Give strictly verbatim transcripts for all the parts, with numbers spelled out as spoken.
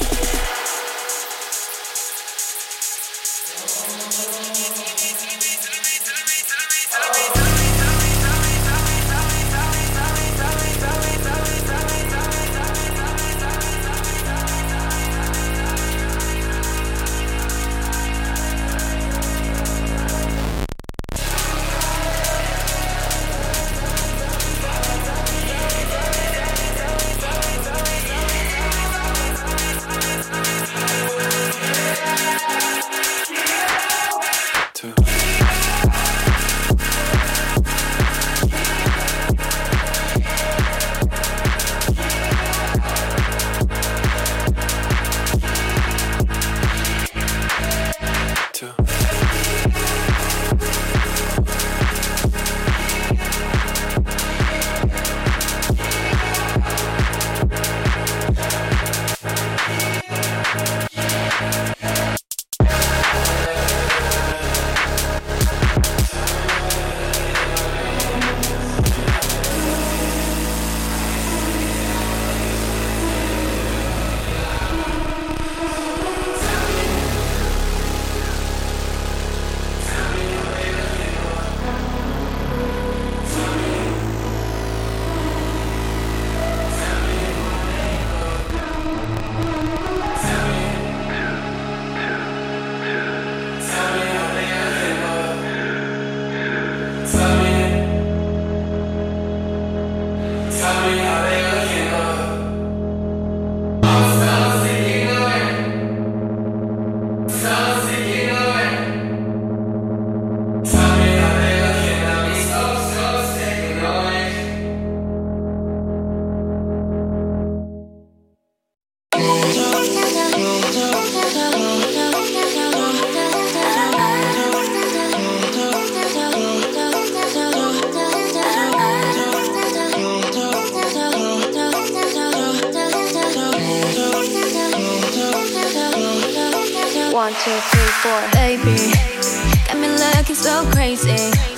One, two, three, four. Baby, got me looking so crazy.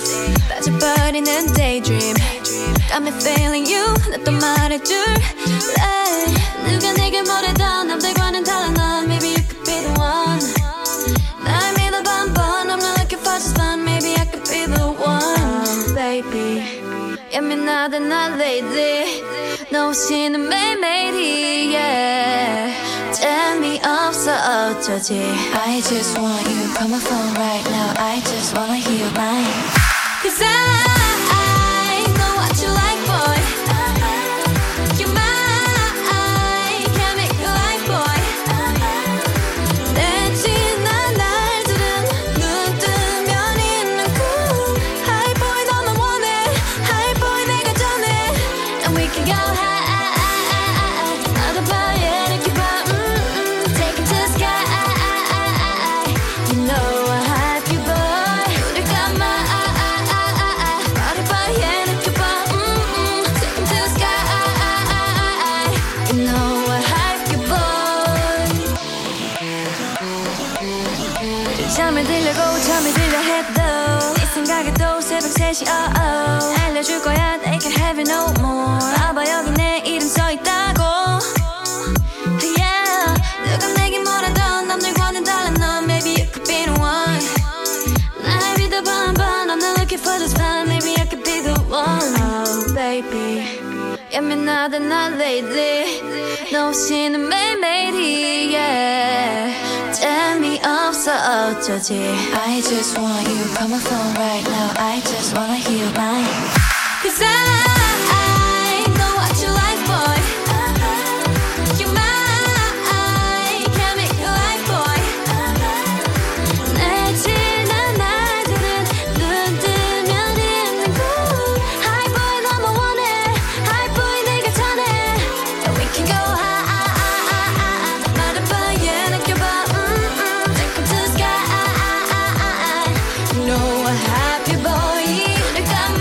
빠져버리는 daydream. Got me feeling you. 나 또 말해줄래. 누가 내게 뭐래도 남들과는 달라 넌. Maybe you could be the one. 날 믿어봐 한번. I'm not looking for just fun. Maybe I could be the one. Baby, 예민하다 난 lady. 너 없이는 매일매일이 yeah. 재미없어 어쩌지. I just want you. Call my phone right now. I just wanna hear your line. Cause I, I know what you like, boy. You're mine. Can't make you like, boy. 새벽 세 시 oh oh 알려줄 거야 they can have it no more 봐봐 여기 내 이름 써있다고 Yeah 누가 내게 뭐라던 남들과는 다른 넌 Maybe you could be the one 날 믿어봐 한번 I'm not looking for this fun Maybe I could be the one Oh baby 예민하다 난 lately 너 없이는 매일매일이 yeah 재미없어 어쩌지 I just want you call my phone right now I just wanna hear mine Cause I know what you like boy You're mine Can't make you like boy 내 지난 날들은 눈 뜨면 있는 곳 High boy 너무 원해 High boy 내가 전해 And we can go high 말해봐 yeah 느껴봐 Take me to the sky You know a happy boy 늘 감아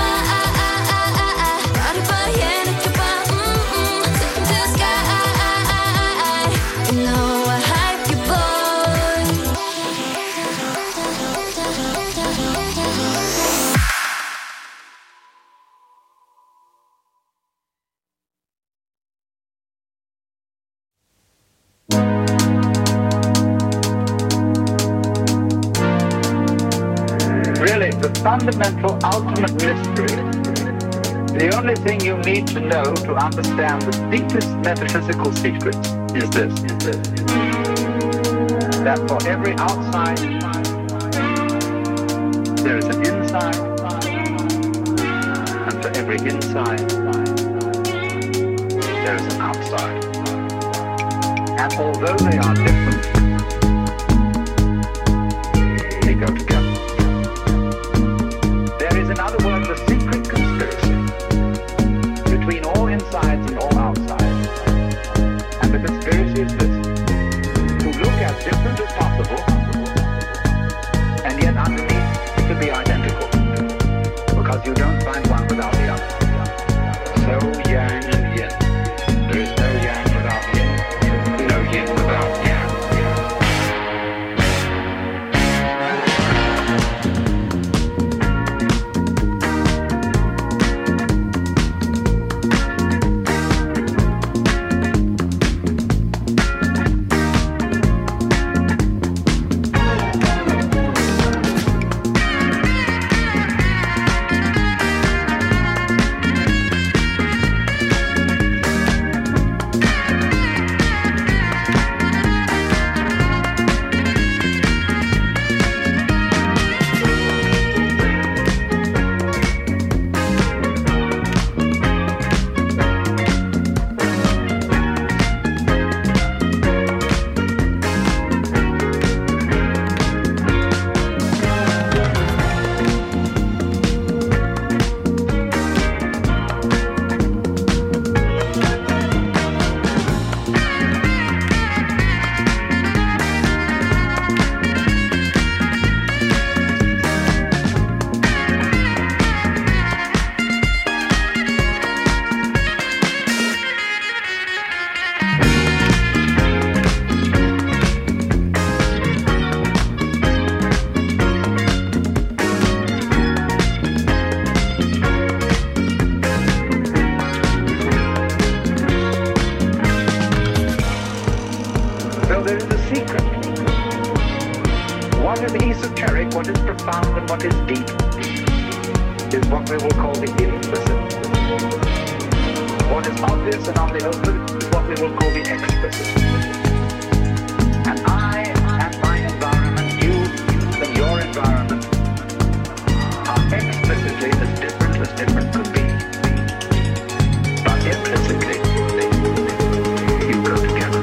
말해봐 yeah 느껴봐 Take me to the sky You know a happy boy Really, the fundamental, ultimate mystery, the only thing you need to know to understand the deepest metaphysical secrets is this, is this. That for every outside, there is an inside, and for every inside, there is an outside. And although they are different, they go together. There is, in other words, a secret conspiracy between all insides and all outsides. And the conspiracy is this: to look as different as possible, and yet underneath to be identical, because you don't find one without the other. So yang and yin. There is no yang without yin, no yin without yang. What is profound and what is deep is what we will call the implicit. What is obvious and on the open is what we will call the explicit. And I and my environment, you and your environment are explicitly as different as different could be. But implicitly, you go together.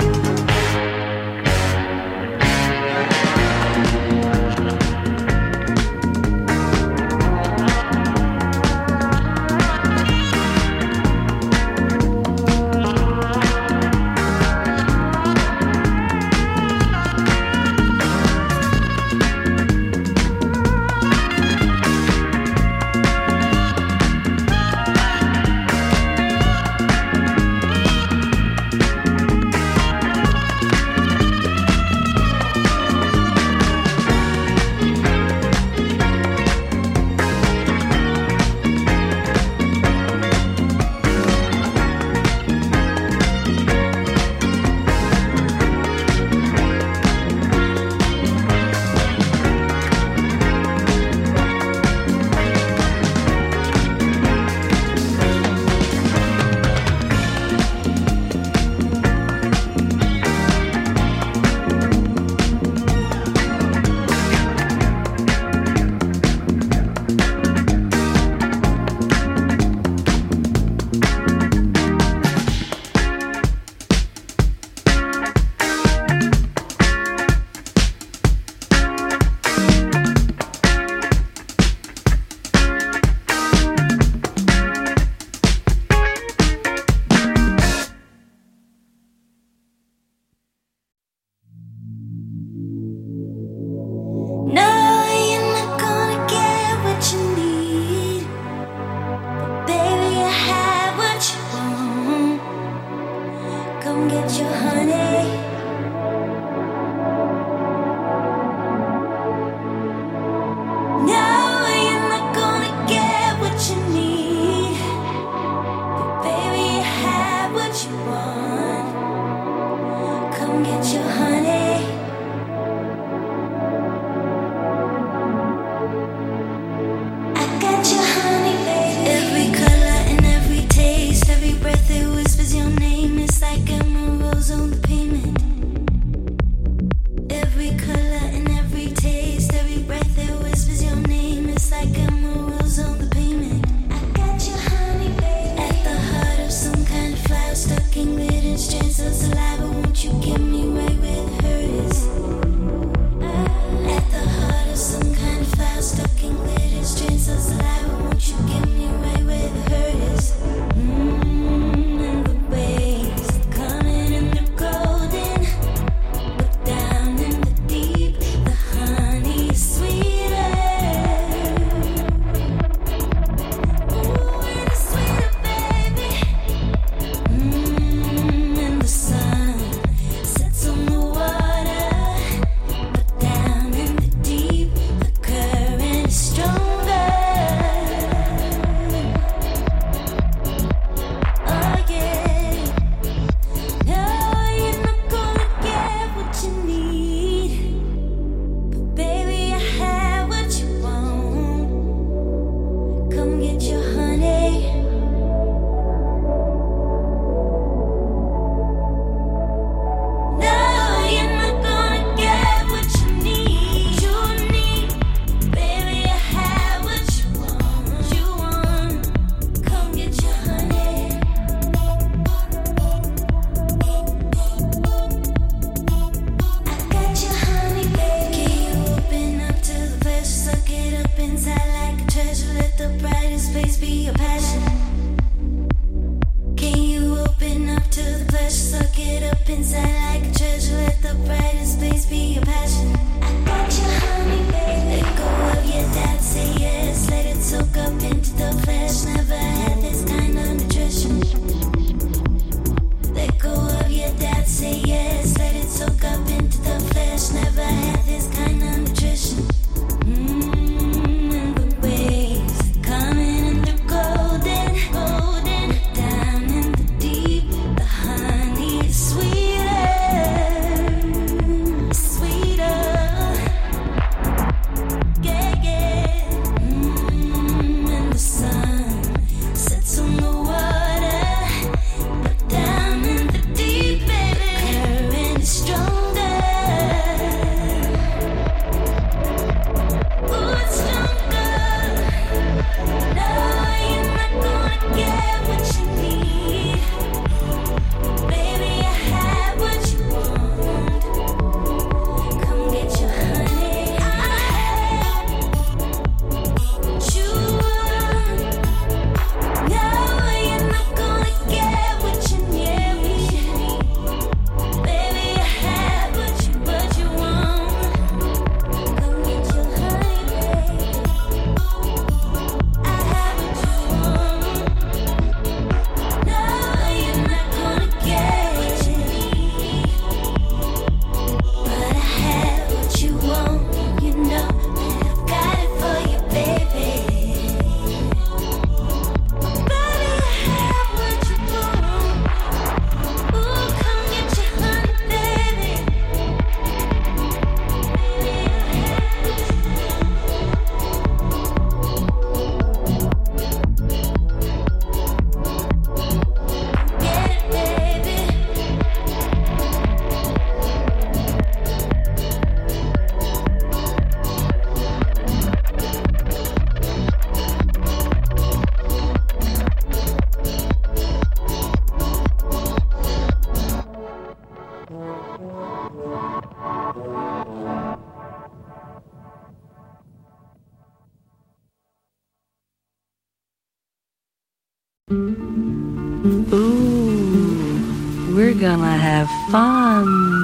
Ooh, we're gonna have fun.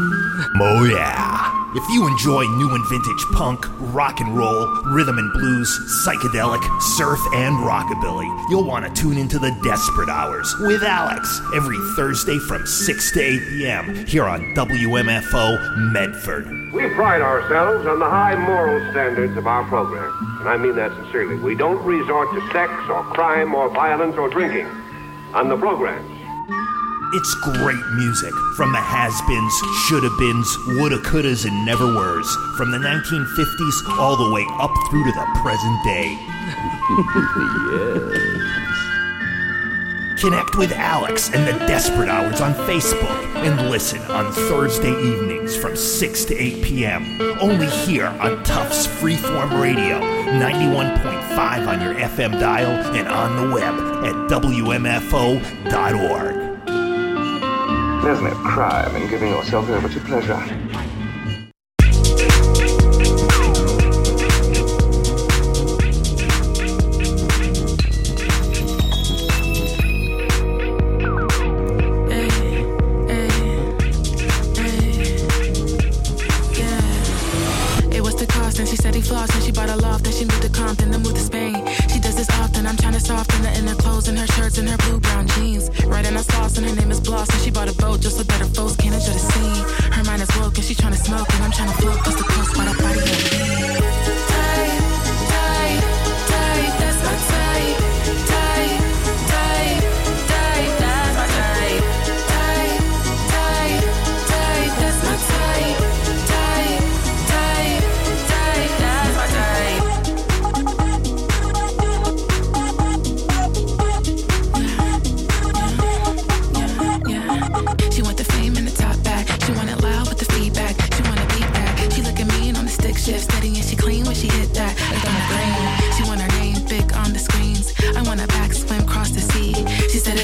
Oh yeah. If you enjoy new and vintage punk, rock and roll, rhythm and blues, psychedelic, surf, and rockabilly, you'll want to tune into the Desperate Hours with Alex every Thursday from six to eight p.m. here on W M F O Medford. We pride ourselves on the high moral standards of our program, and I mean that sincerely. We don't resort to sex or crime or violence or drinking on the programs. It's great music from the has-beens, shoulda-beens, woulda, couldas, and never-weres, from the nineteen fifties all the way up through to the present day. Yes. Connect with Alex and the Desperate Hours on Facebook and listen on Thursday evenings from six to eight p.m. Only here on Tufts Freeform Radio, ninety-one point five on your F M dial and on the web at W M F O dot org. There's no crime in giving yourself over to pleasure.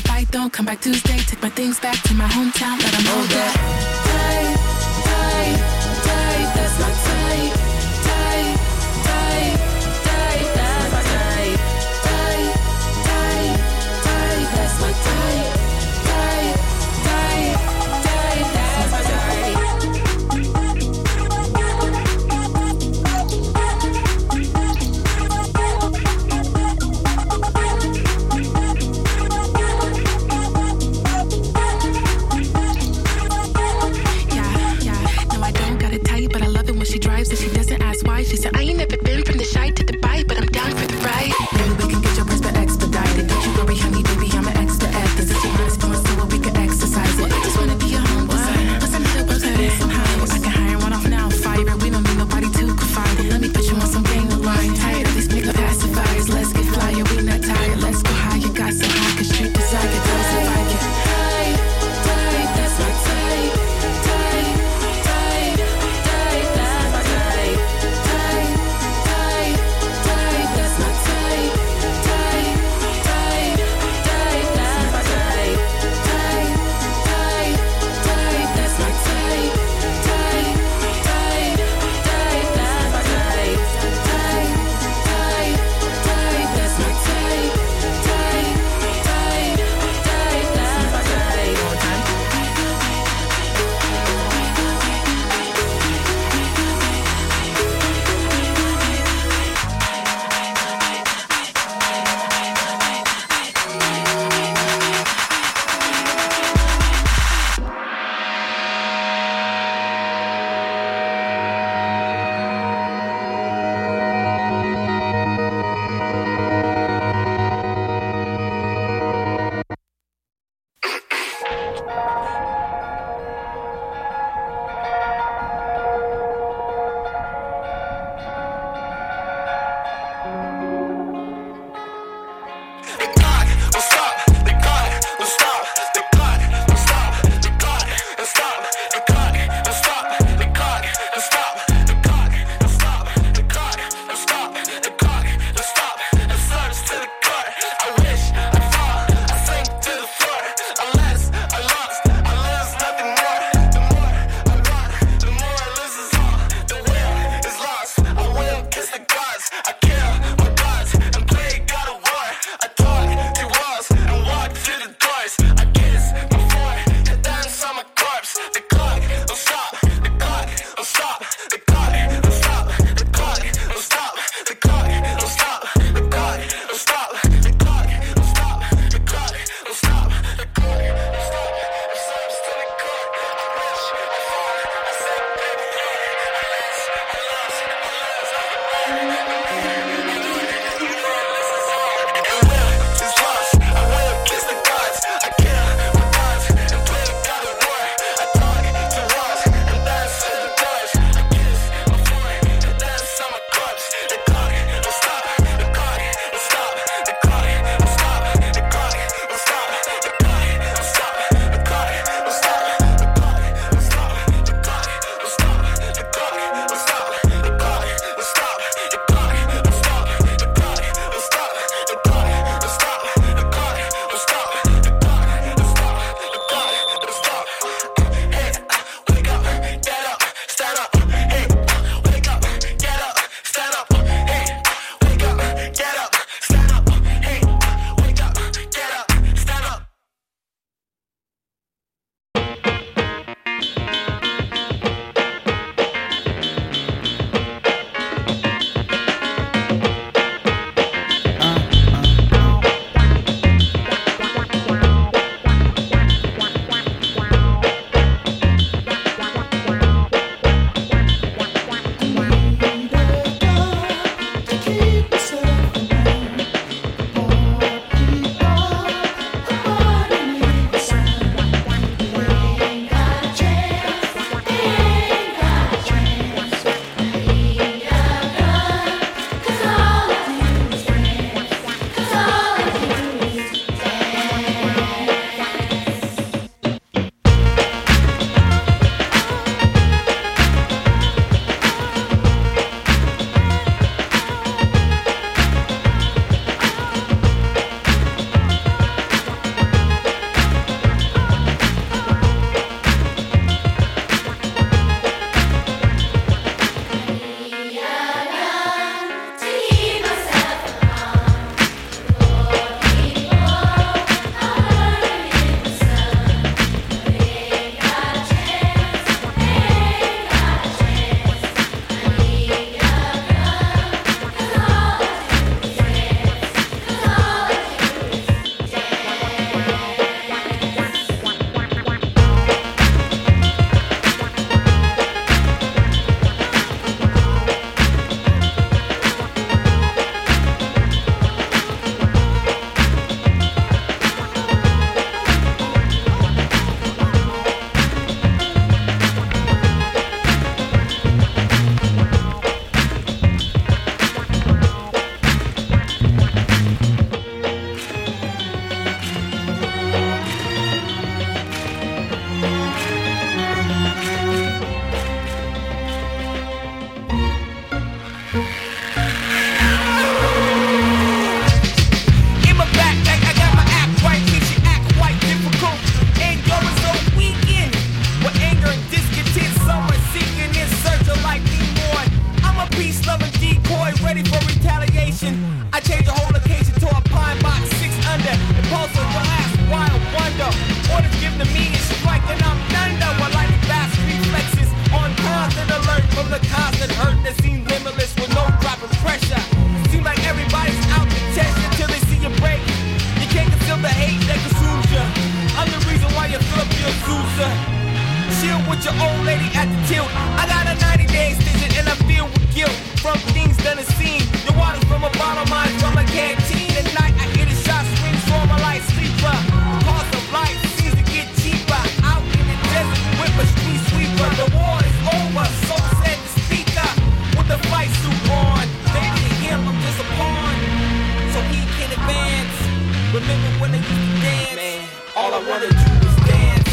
if I don't come back Tuesday, take my things back to my hometown, let them know that. Tight, tight, tight, that's my tight. Tight, tight, tight, that's my tight. Tight, tight, tight, that's my tight. Tight, tight, tight, that's my tight. Yeah, yeah, no I don't got it tight, but I love it when she drops with your old lady at the tilt. I got a ninety day extension and I feel with guilt from things done and seen. Your water's from a bottle, mine's from a canteen. At night I hear the shots ring, so I'm a light sleeper. The cost of life seems to get cheaper. Out in the desert with a street sweeper. The war is over, so said the speaker with the fight suit on. Maybe to him I'm just a pawn, so he can advance. Remember when they used to dance? Man, all I wanna do is dance.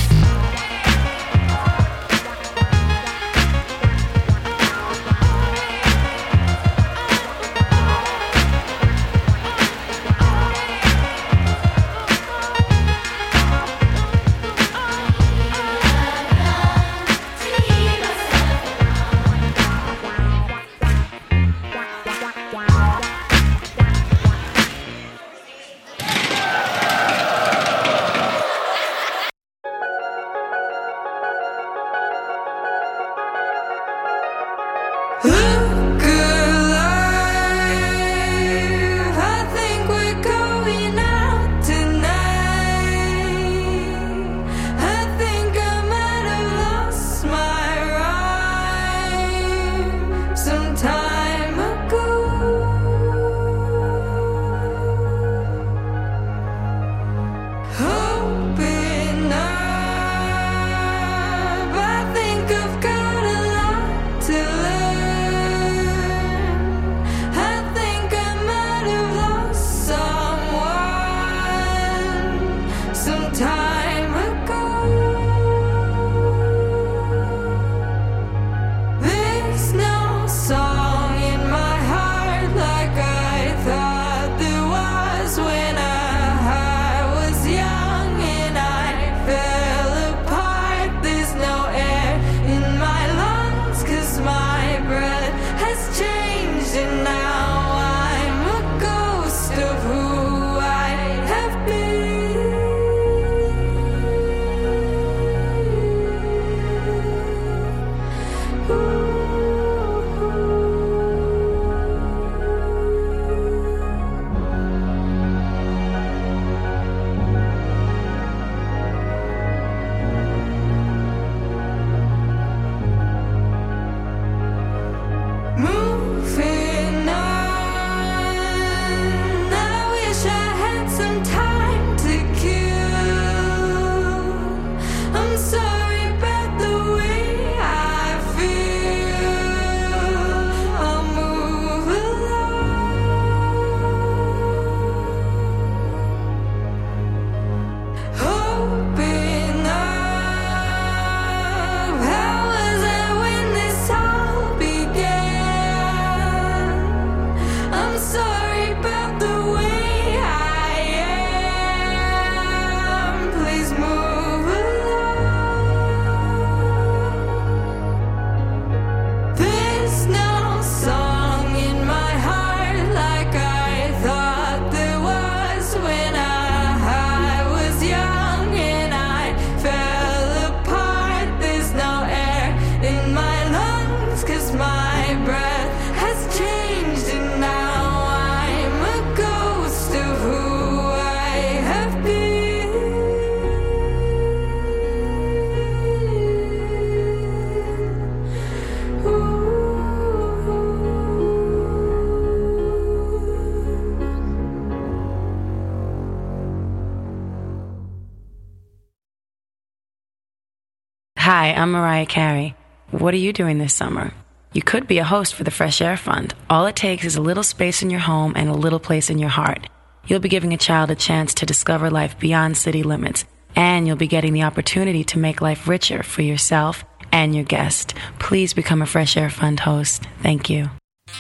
Hi, I'm Mariah Carey. What are you doing this summer? You could be a host for the Fresh Air Fund. All it takes is a little space in your home and a little place in your heart. You'll be giving a child a chance to discover life beyond city limits, and you'll be getting the opportunity to make life richer for yourself and your guest. Please become a Fresh Air Fund host. Thank you.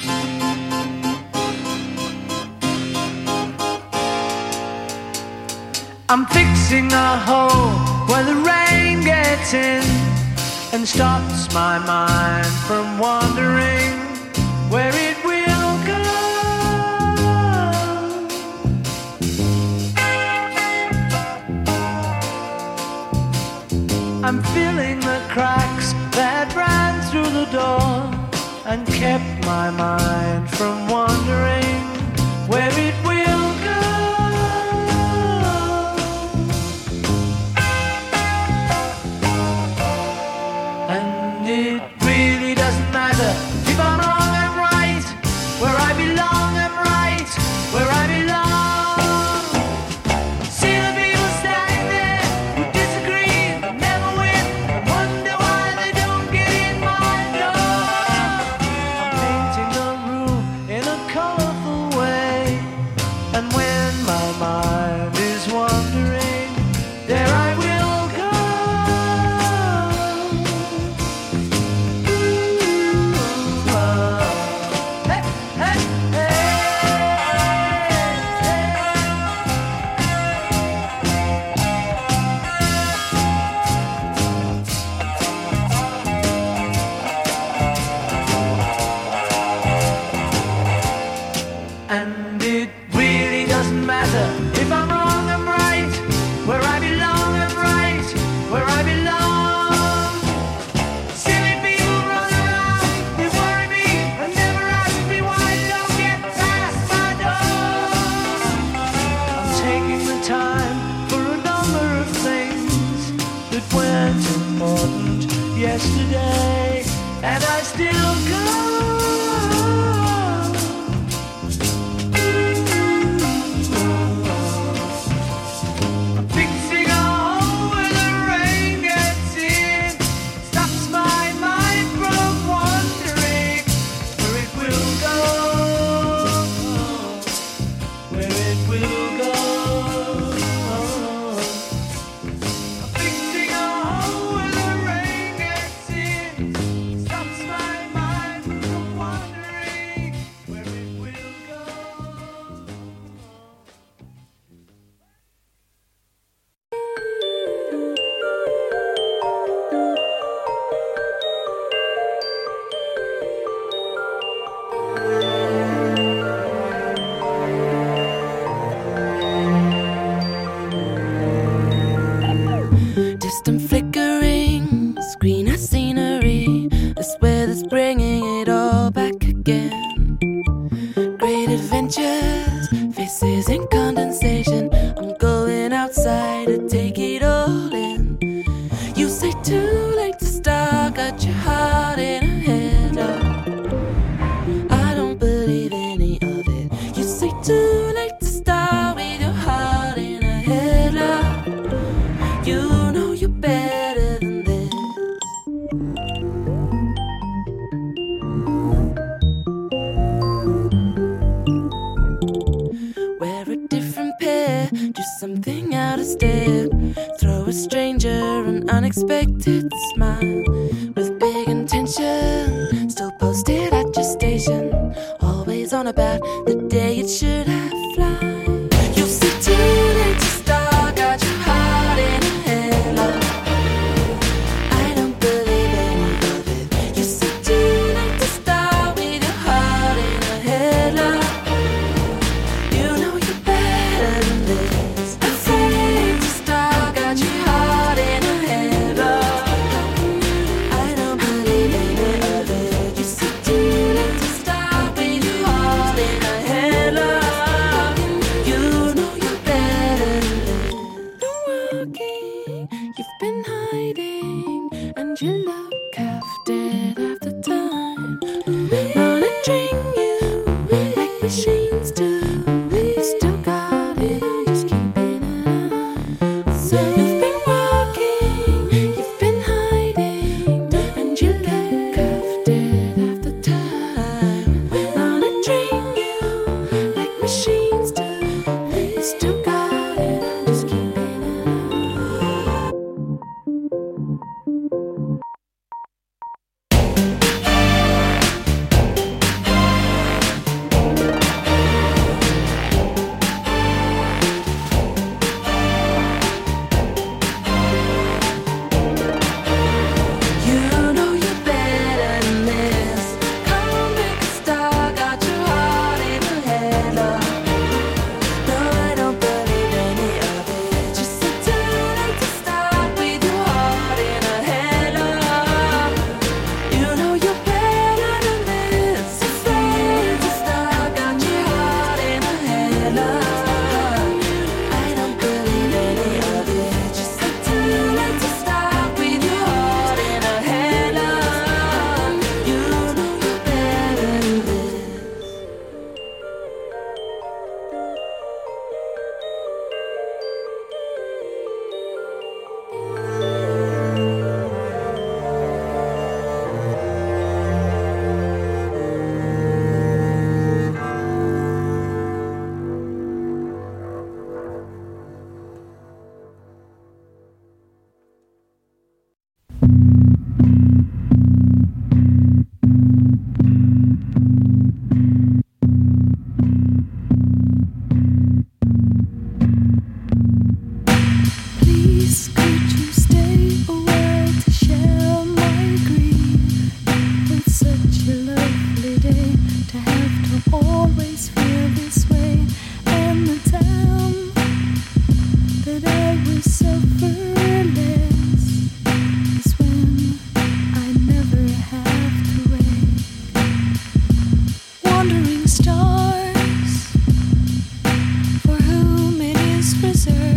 I'm fixing a hole where the rain gets in and stops my mind from wandering where it will go. I'm filling the cracks that ran through the door and kept my mind from wandering where it will go. time for a number of things that weren't important yesterday, and I still go. Fixing a hole where the rain gets in stops my mind from wondering where it will go, where it will go. Fixing a hole where the rain gets in stops my mind from wondering where it will go. Distant flickering, screen of scenery. This weather's bringing it all back again. Great adventures, faces in condensation. I'm going outside to take it all in. You say too late to start, got your heart in a headlock. I don't believe any of it. You say too late to start with your heart in a headlock. You know you're better than this. Wear a different pair, do something out of step. Throw a stranger an unexpected smile. With big intention, still posted at your station. Always on about the day it should have fly. You say too late to start, got your heart in a headlock. I don't believe any of it. You say too late to start with your heart in a headlock. You know you're better than this. I say to start, got your heart in a headlock. I don't believe any of it. You say too late to start with your heart in a headlock. You know you're better than this. Been walking, you've been hiding, and you look half dead half the time. Monitoring you like machines do. You still got it, I'm just keeping an eye. So you've been walking, you've been hiding, and you look half dead half the time. Monitoring you like machines do. You still got it, I'm just keeping an eye. You know you're better than this. Come on, make a star, got your heart in a headlock. No, I don't believe any of it. You said too late to start with your heart in a headlock. You know you're better than this. You said to start, got your heart in a headlock. I don't believe any of it. You said too late to start with your heart in a headlock. You know you're better than this. Please, could you stay a while to share my grief? It's such a lovely day to have to always feel this way. And the time that I will suffer less is when I never have to wait. Wandering stars, for whom it is reserved.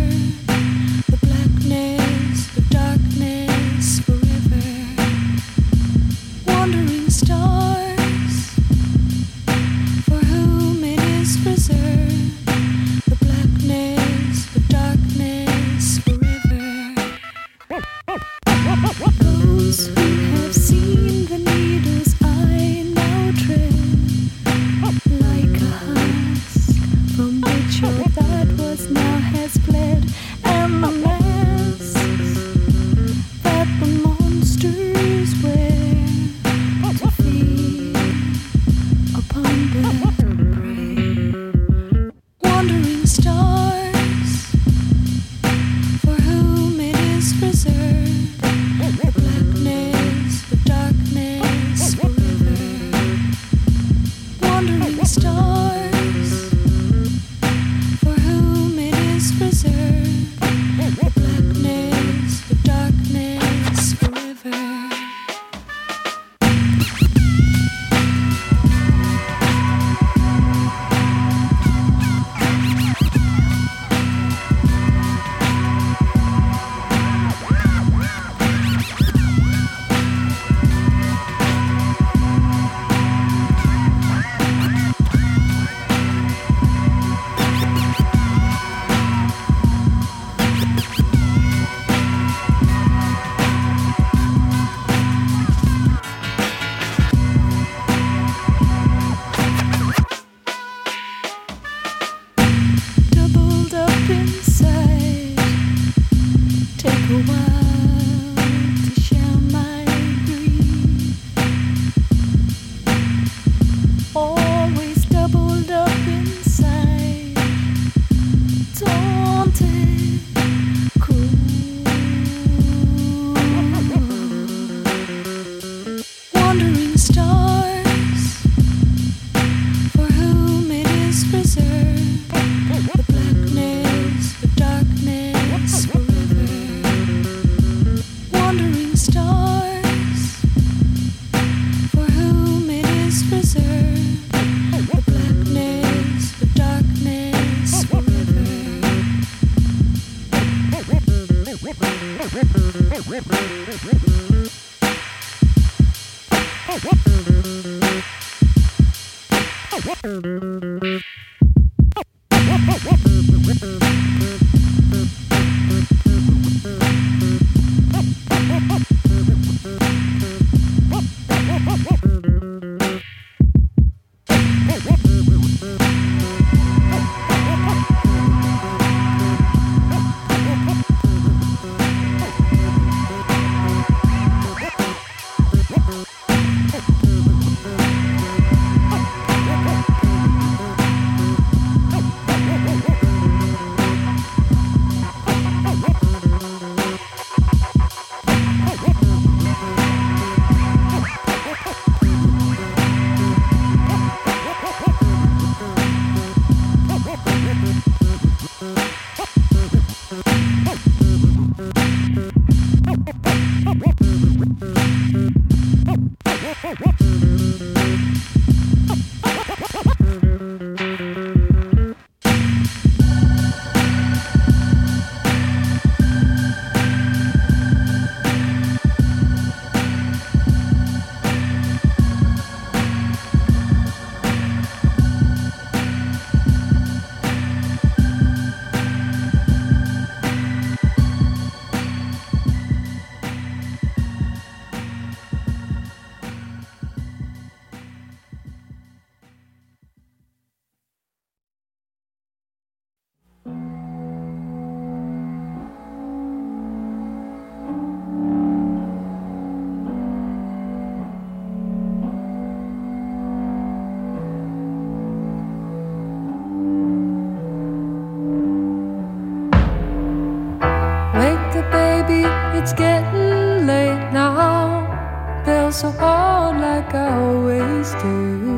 It's getting late now. Fell so hard like I always do.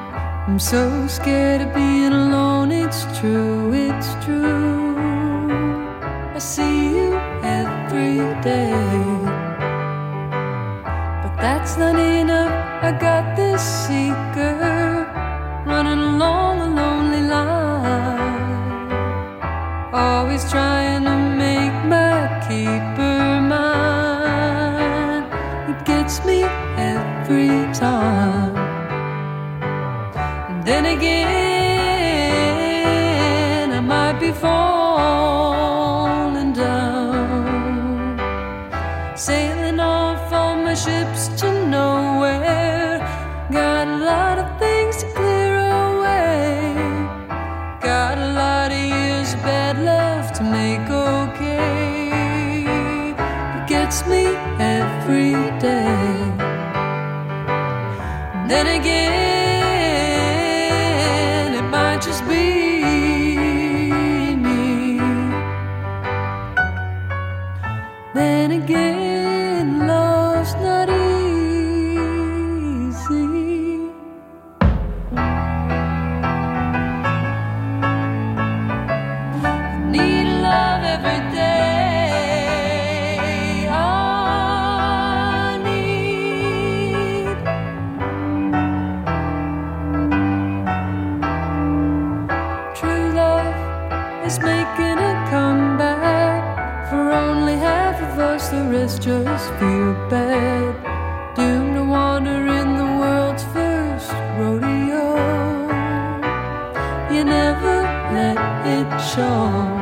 I'm so scared of being alone. It's true, it's true. I see you every day, but that's not enough. I got this seeker running along a lonely line, always trying to make my keeper mine. It gets me every time. And then again, I might be falling down, sailing off on my ships to nowhere. Got a lot of things to clear away, got a lot of years of bad love to make okay. It gets me every day. And then again, it might just be me. Then again, love's not easy. Need love every day. I need true love is making a comeback. For only half of us, the rest just feel bad. Doomed to wander in the world's first rodeo. You never let it show.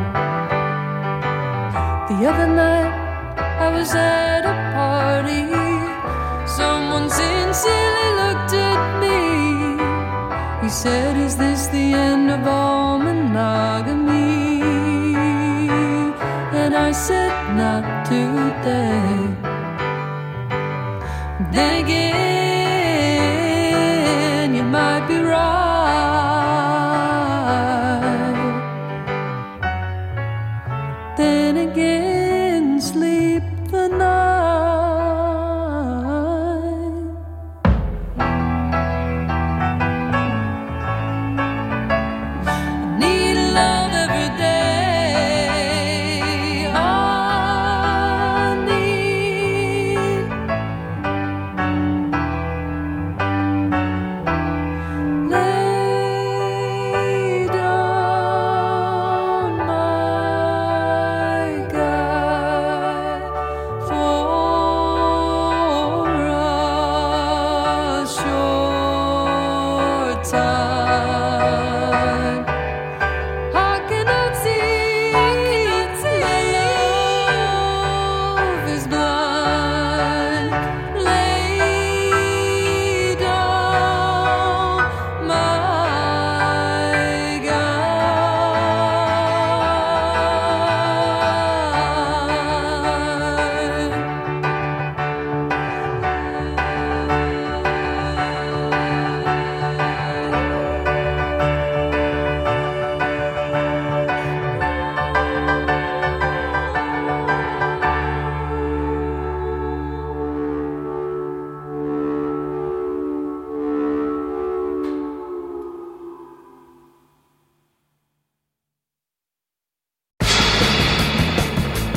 The other night I was at a party. Someone sincerely looked at me. He said, "Is this the end of all monogamy?" And I said, "Not today." Then again, you might be right. Then again, sleep the night. Need love every day. I need lay down, my guy.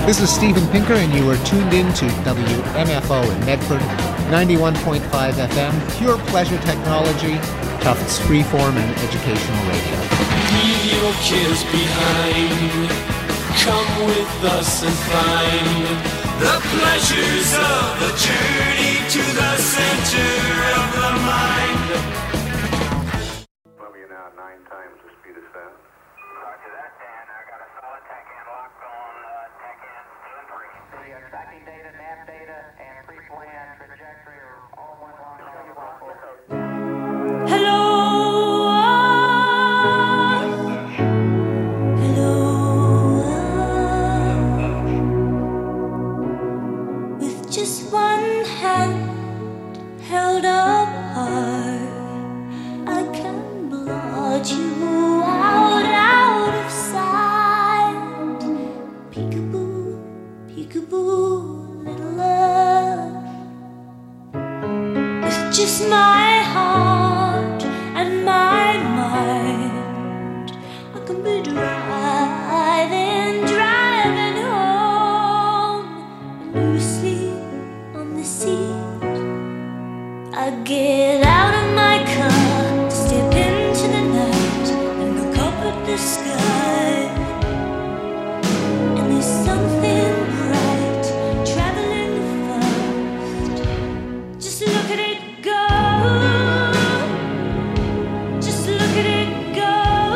This is Steven Pinker, and you are tuned in to W M F O in Medford, ninety-one point five F M, pure pleasure technology, Tufts freeform and educational radio. Leave your cares behind. Come with us and find the pleasures of the journey to the center of the mind. Columbia now nine times the speed of sound. Roger that, Dan. I got a solid tech in locked on uh, tech in two and three. The uh, tracking data, nav data, and pre-plan trajectory are all one line. Hello. Just one hand held up hard, I can blot you out, out of sight. Peekaboo, peekaboo, little love. With just my heart and my mind, I can be driving, driving home, and you sleep on the seat. I get out of my car, step into the night, and look up at the sky. And there's something bright traveling fast. Just look at it go. Just look at it go.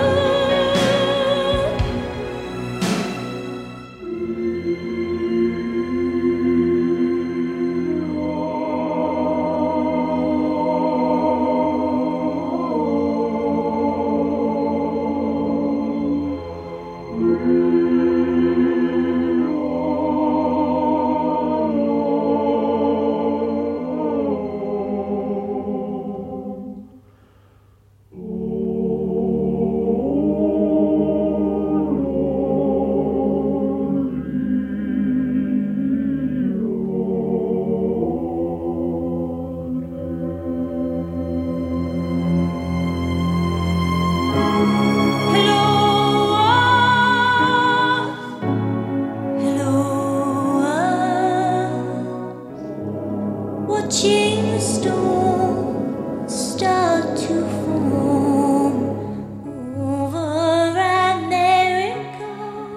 Watching the storm start to form over America.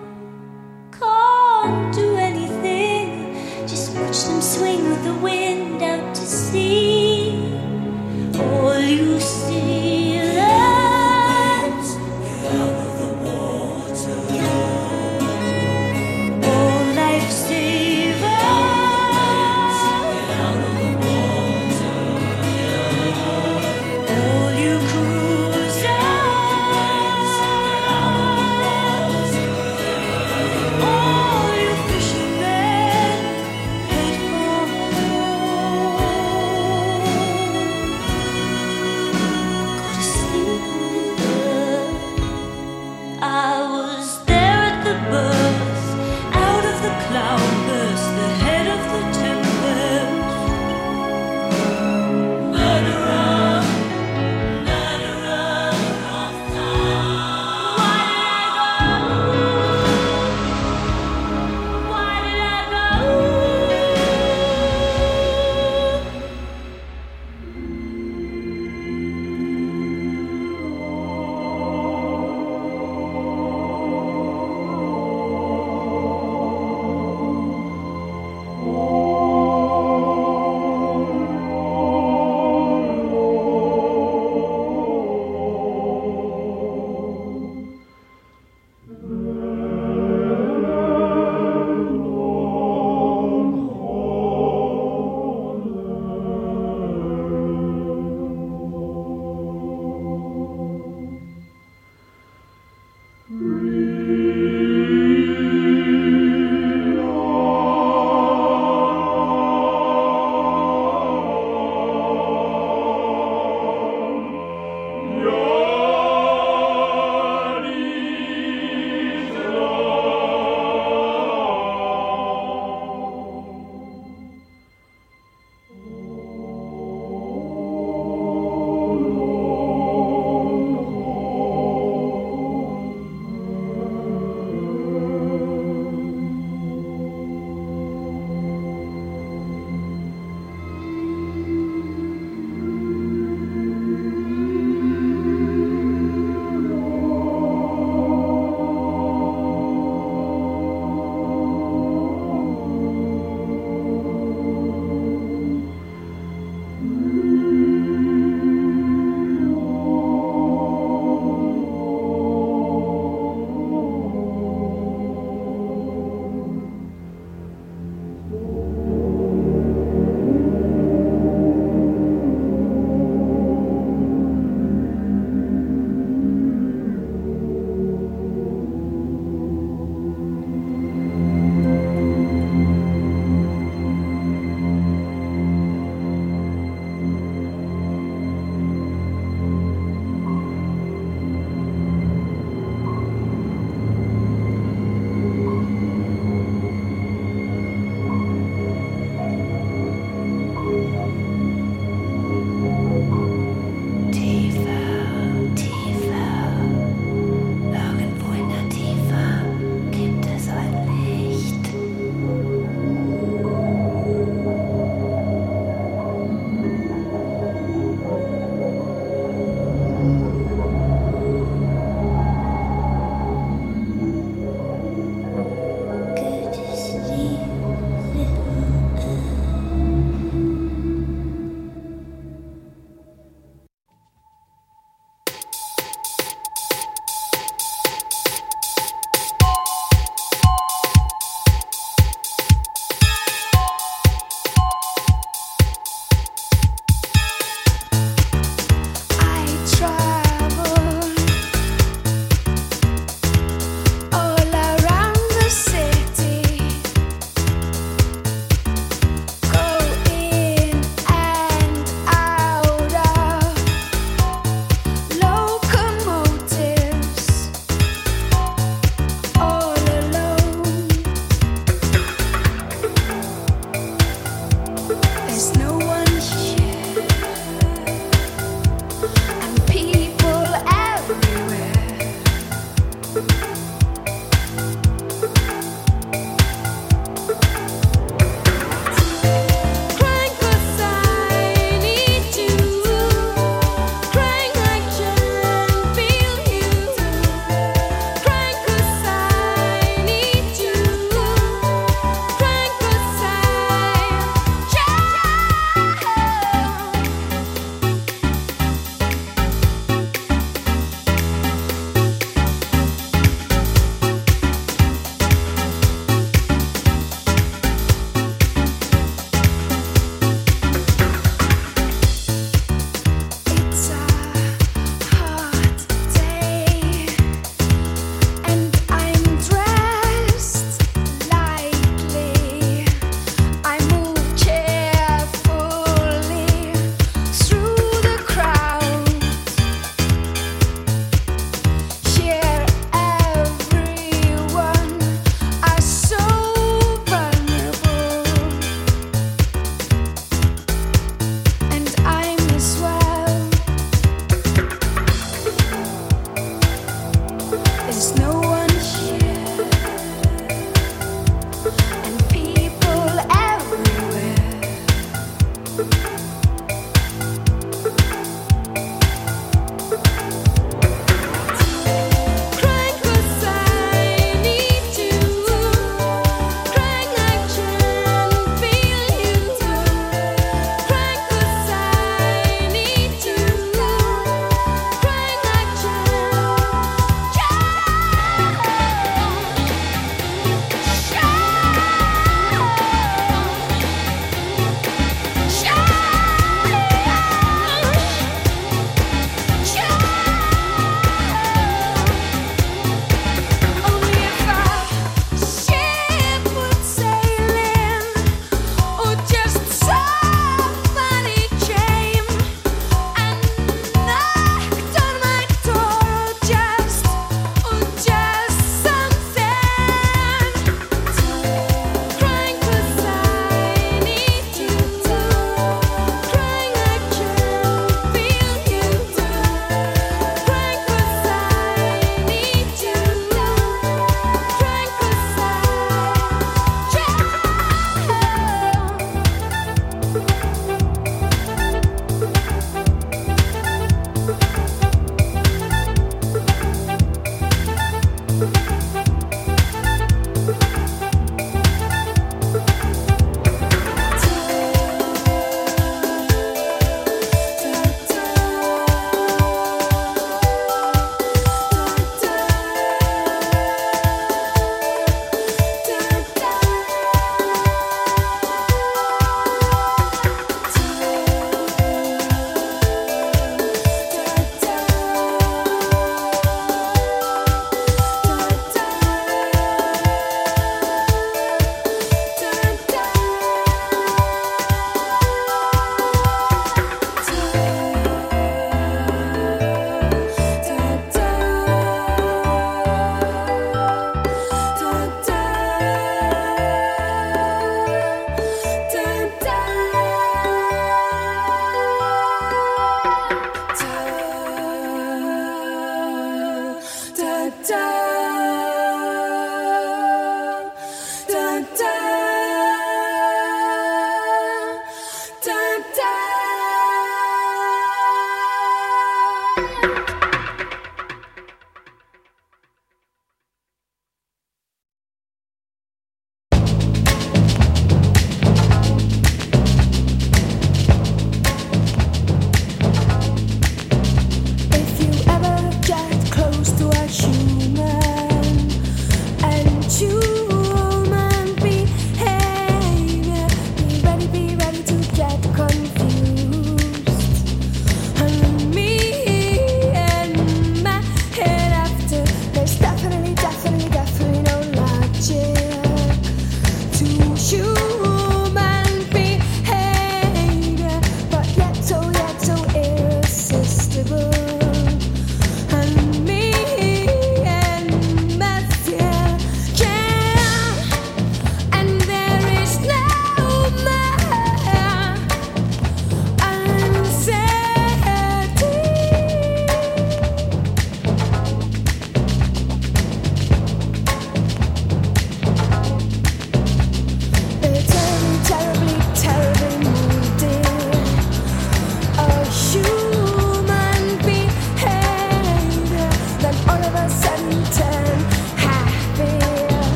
Can't do anything, just watch them swing with the wind out to sea. All you see